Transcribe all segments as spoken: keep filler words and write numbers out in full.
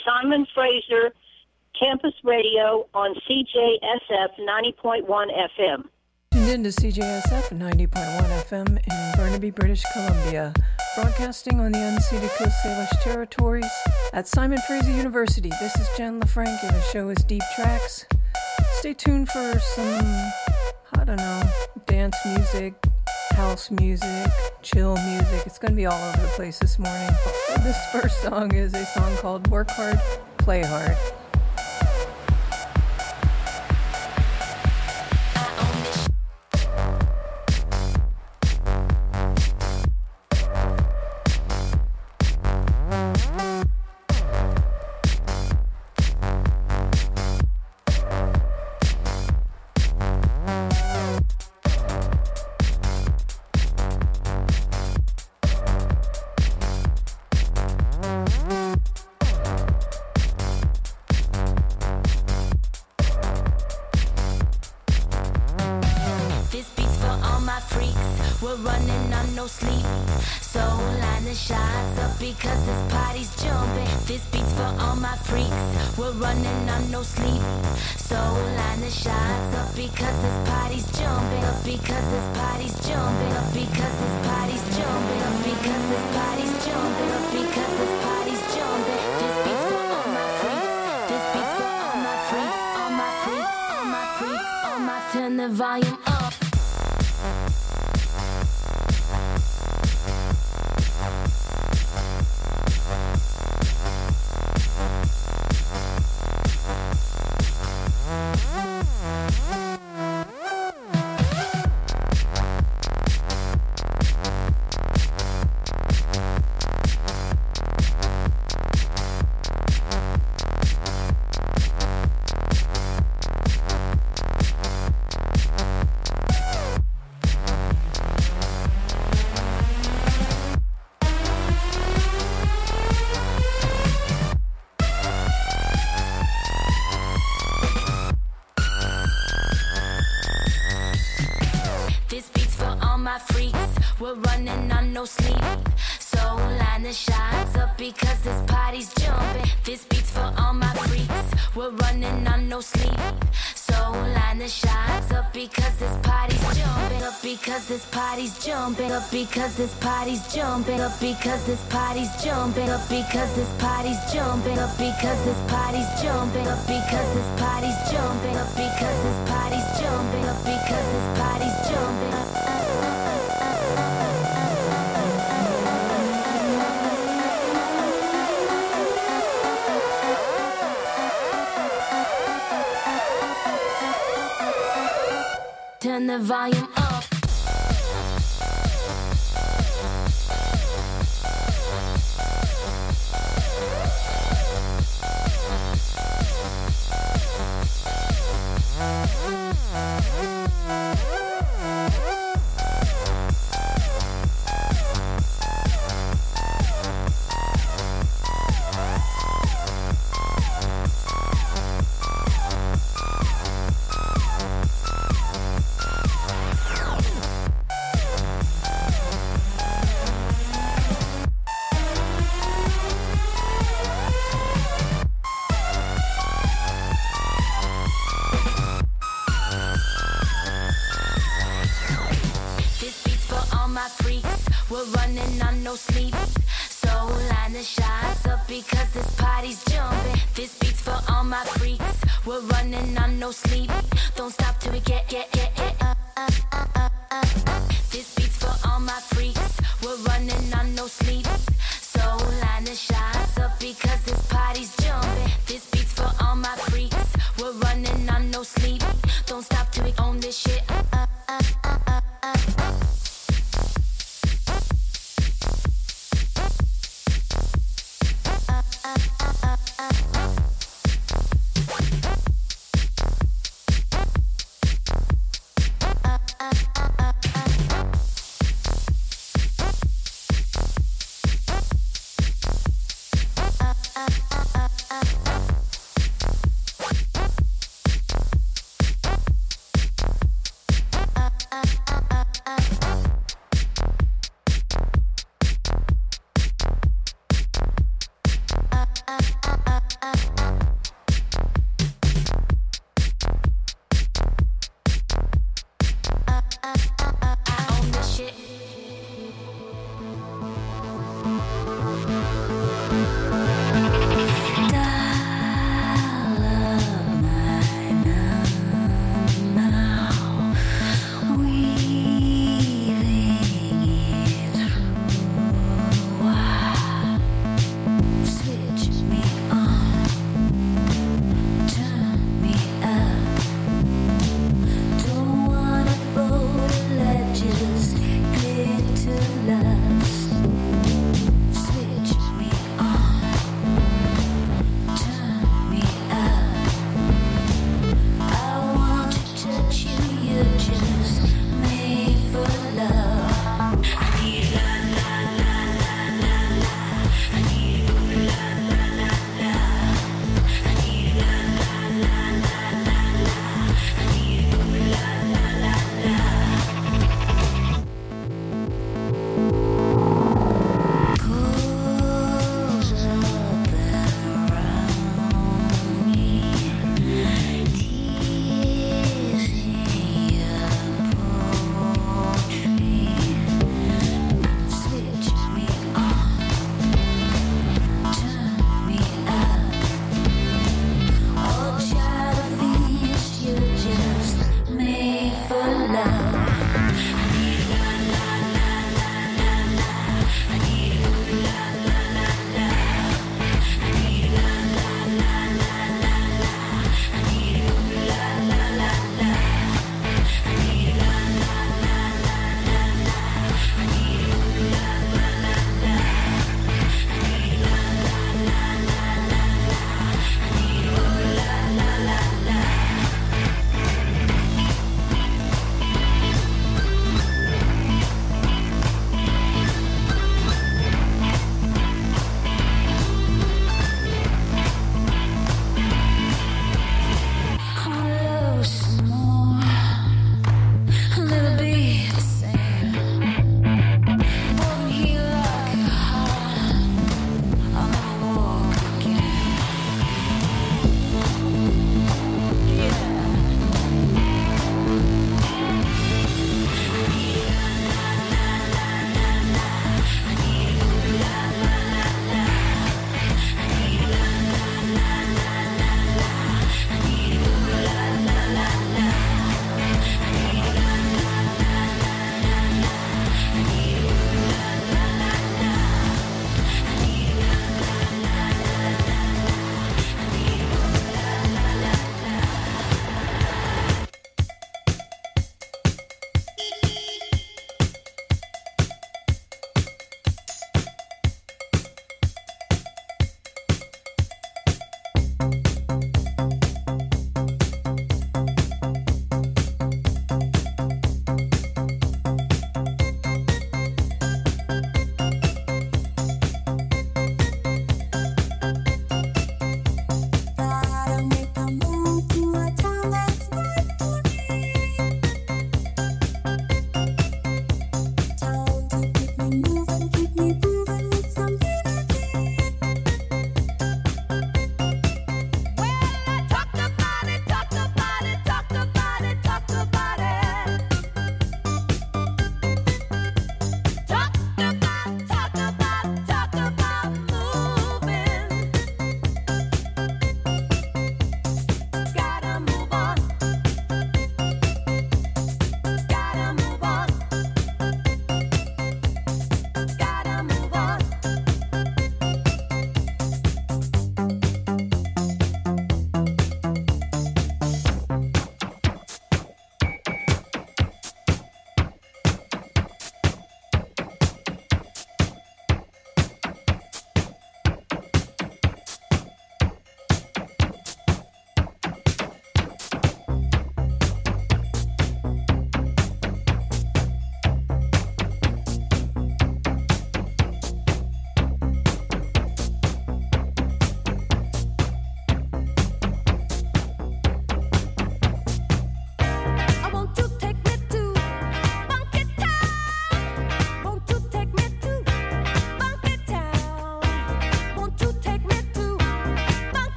Simon Fraser, Campus Radio on C J S F ninety point one F M. Tuned in to C J S F ninety point one F M in Burnaby, British Columbia, broadcasting on the unceded Coast Salish territories at Simon Fraser University. This is Jen LaFranc, and the show is Deep Tracks. Stay tuned for some, I don't know, dance music, house music, chill music. It's going to be all over the place this morning. This first song is a song called Work Hard, Play Hard. Because this party's jumping up, because this party's jumping up, because this party's jumping up, because this party's jumping up, because this party's jumping up, because this party's jumping up, because this party's jumping up. Turn the volume up. uh, uh, uh.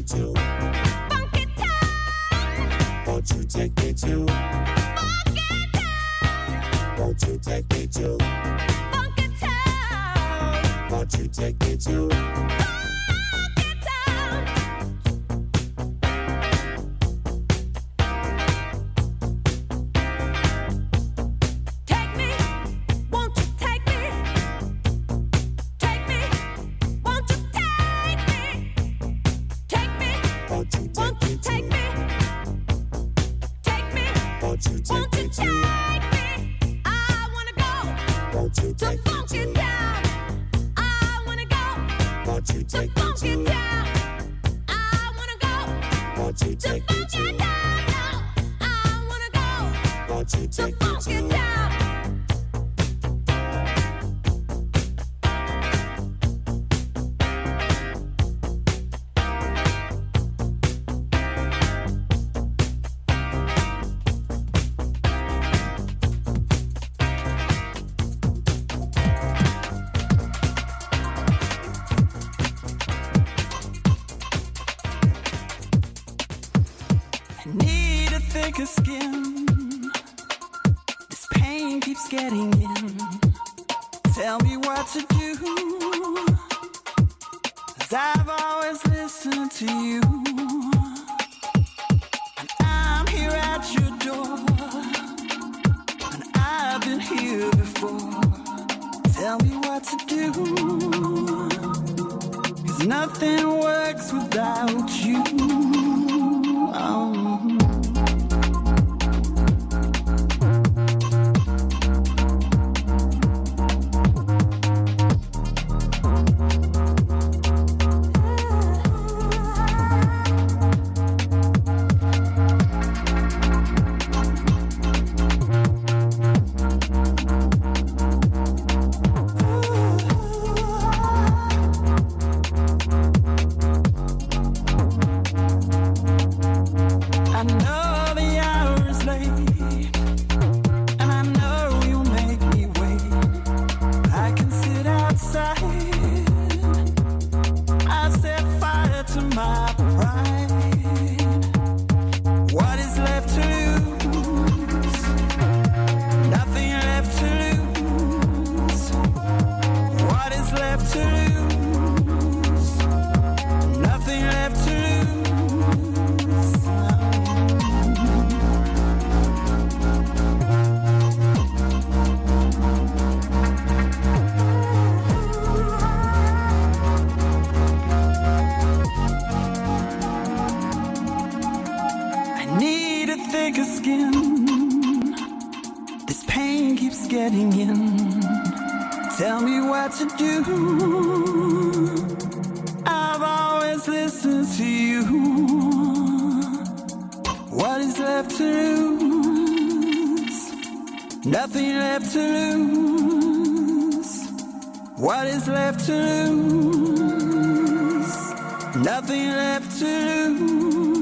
me to Funky Town? Won't you take me to Funky Town? Won't you take me to Funky Town? Won't you take me to Funky Town? Take me, won't you take me? Take me, won't you take me? Take me, won't you take me? Take me, won't you take me to? I wanna go to Funky Town. I wanna go to Funky Town. I wanna go to Funky Town. I wanna go to Funky Town. Need a thicker skin. This pain keeps getting in. Tell me what to do. 'Cause I've always listened to you. And I'm here at your door. And I've been here before. Tell me what to do. 'Cause nothing works without you. Oh. I know the hour is late, and I know you'll make me wait. I can sit outside. I set fire to my pride. What is left to lose? Nothing left to lose. What is left to lose? Nothing left to lose. Need a thicker skin. This pain keeps getting in. Tell me what to do. I've always listened to you. What is left to lose? Nothing left to lose. What is left to lose? Nothing left to lose.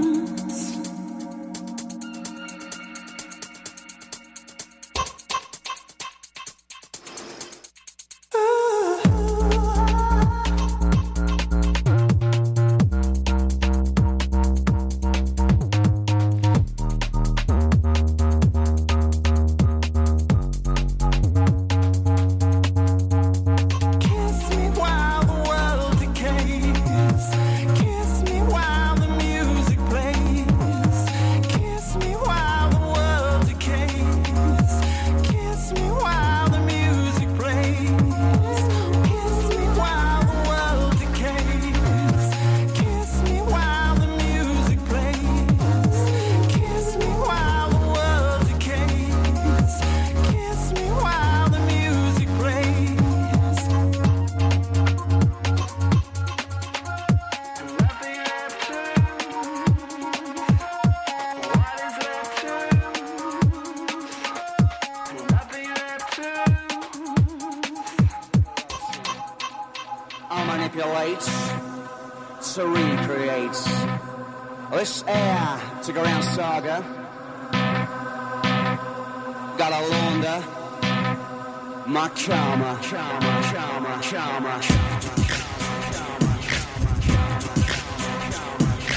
Kiss me while the world decays. Kiss me while the music plays. Kiss me while the world decays. Kiss me while the music plays. Kiss me while the world decays. Kiss me while the music plays. Kiss me while the world decays. Kiss me while the music plays. Nothing left to lose. What is left to lose? Nothing left to lose. I manipulate to recreate this air to go around saga. Gotta launder my karma, karma, karma, karma, karma.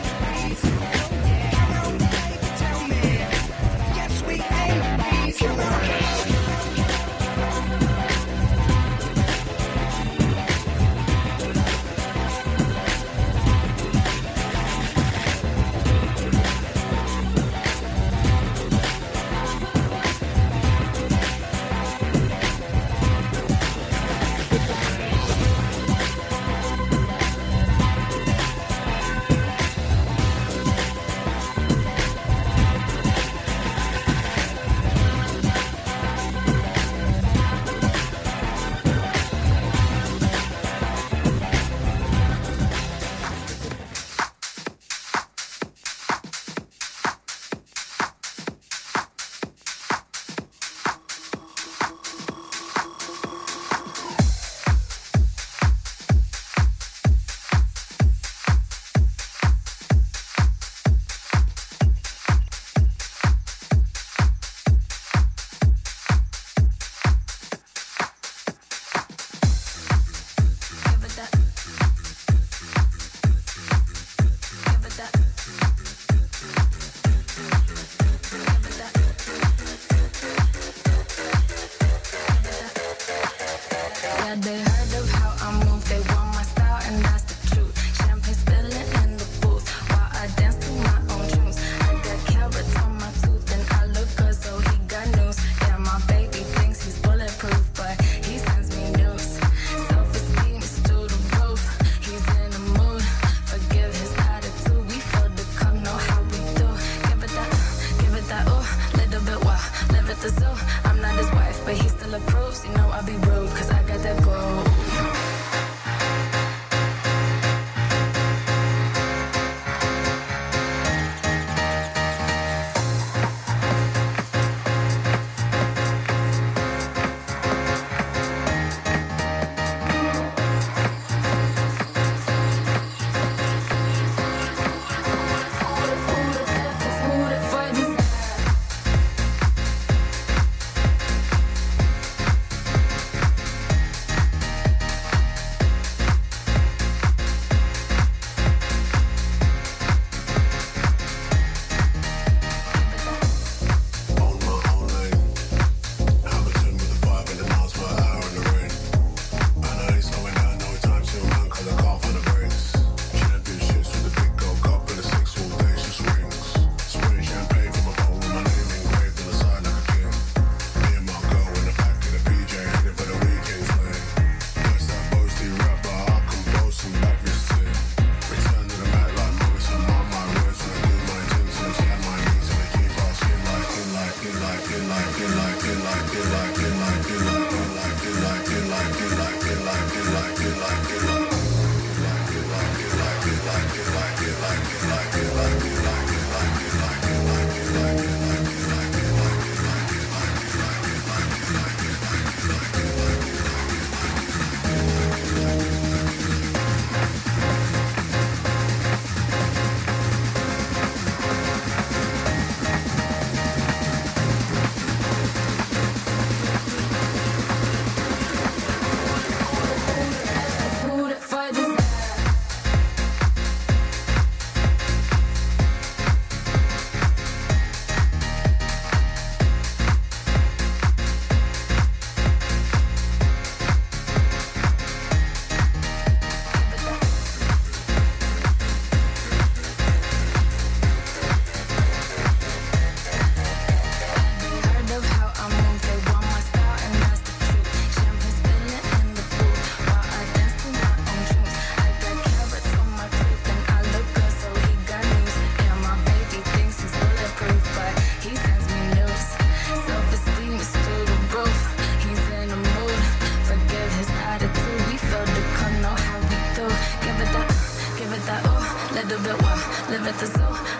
breeze. Oh yeah.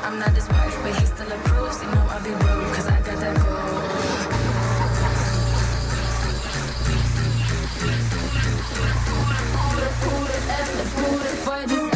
I'm not his wife, but he still approves. You know I'll be rude, cause I got that gold. For this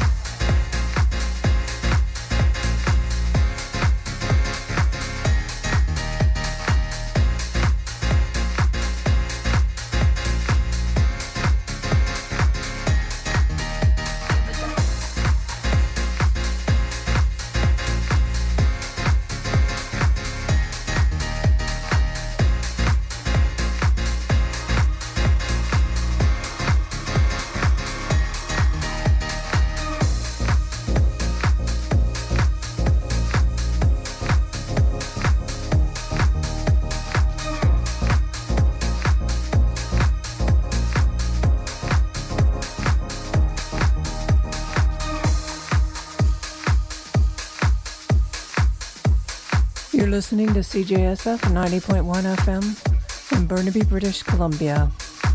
listening to C J S F ninety point one F M in Burnaby, British Columbia.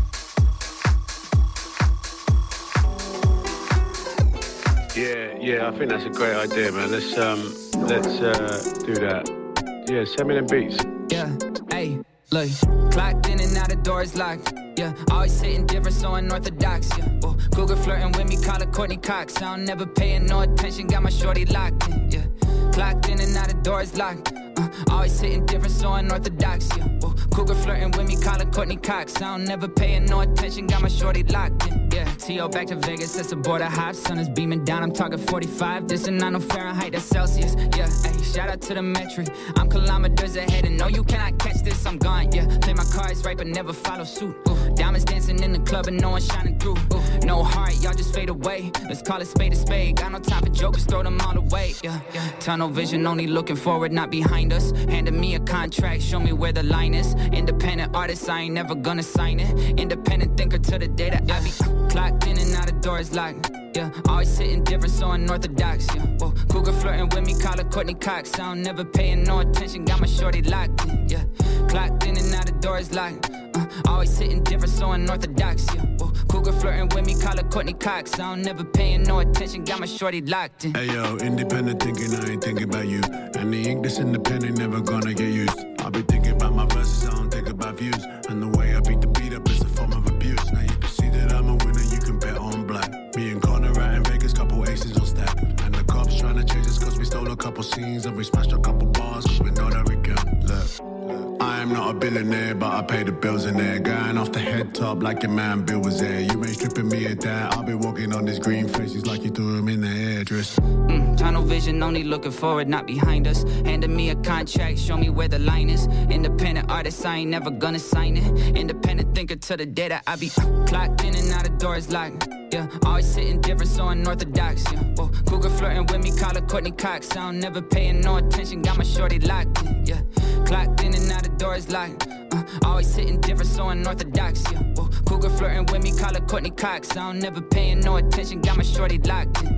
Yeah, yeah, I think that's a great idea, man. Let's um, let's uh, do that. Yeah, send me them beats. Yeah, hey, look, clocked in and out of doors locked. Yeah, always hitting different, so unorthodox. Yeah, oh, Cougar flirting with me, call her Courtney Cox. I don't never paying no attention, got my shorty locked in. Yeah, clocked in and out of doors locked. Uh, always hitting different, so unorthodox. Yeah, oh, Cougar flirting with me, call her Courtney Cox. I don't never paying no attention, got my shorty locked in. Yeah, T O back to Vegas, that's the border hop. Sun is beaming down, I'm talking forty-five. This is not no Fahrenheit, that's Celsius. Yeah, hey, shout out to the metric. I'm kilometers ahead, and no, you cannot catch this, I'm gone. Yeah, play my cards right, but never follow suit. Ooh, diamonds dancing in the club, and no one shining through. Ooh, no heart, y'all just fade away. Let's call it spade a spade. Got no time for jokers, throw them all away. Yeah, yeah. Tunnel vision, only looking forward, not behind us. Handed me a contract, show me where the line is. Independent artist, I ain't never gonna sign it. Independent thinker to the day that I be uh, clocked in and out of doors locked. Yeah, always sitting different, so unorthodox. Yeah, whoa, Cougar flirting with me, call her Courtney Cox. I don't never paying no attention, got my shorty locked in. Yeah, clocked in and out of doors locked. Uh, always sitting different, so unorthodox. Yeah, whoa, Cougar flirting with me, call her Courtney Cox. I don't never paying no attention, got my shorty locked in. Hey yo, independent thinking, I ain't thinking about you. And the ink that's independent never gonna get used. I'll be thinking about my verses, I don't think about views. And the way I beat the beat up is a form of abuse. Now you can see that I'm a winner, you can bet on black. Me and Connor out in Vegas, couple aces on stack. And the cops trying to chase us cause we stole a couple scenes. And we smashed a couple bars cause we know that we can. Look, I am not a billionaire, but I pay the bills in there. Going off the head top like your man Bill was there. You ain't stripping me at that. I'll be walking on this green faces like you threw him in the hairdress. Mm, tunnel vision, only looking forward, not behind us. Handed me a contract, show me where the line is. Independent artist, I ain't never gonna sign it. Independent thinker to the day that I be uh, clocked in and out of doors locked. Yeah, always sitting different, so unorthodox. Yeah, whoa, Cougar flirting with me, call her Courtney Cox. I don't never paying no attention, got my shorty locked in. Yeah, clocked in and out of doors locked. Uh, always sitting different, so unorthodox. Yeah, whoa, Cougar flirting with me, call her Courtney Cox. I don't never paying no attention, got my shorty locked in.